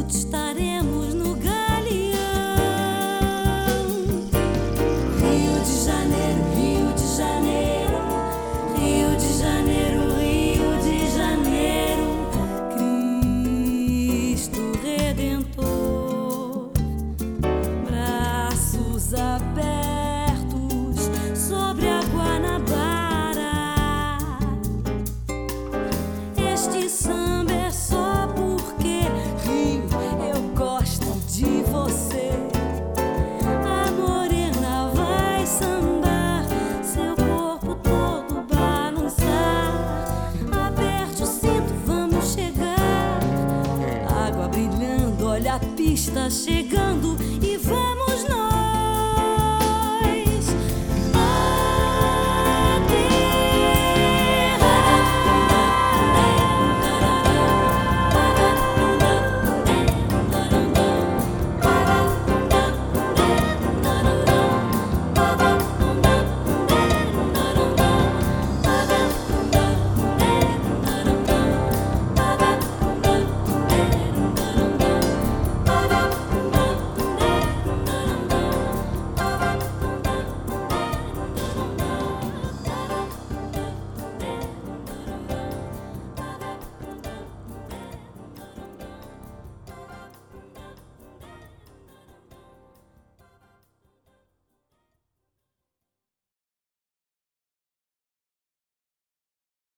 juntos estaremos no galeão. Rio de Janeiro, Rio de Janeiro, Rio de Janeiro, Rio de Janeiro, Cristo Redentor, braços abertos sobre a Guanabara. Este samba é só porque, Rio, eu gosto de você. A morena vai sambar, seu corpo todo balançar. Aperte o cinto, vamos chegar. Água brilhando, olha a pista chegando e vamos nós.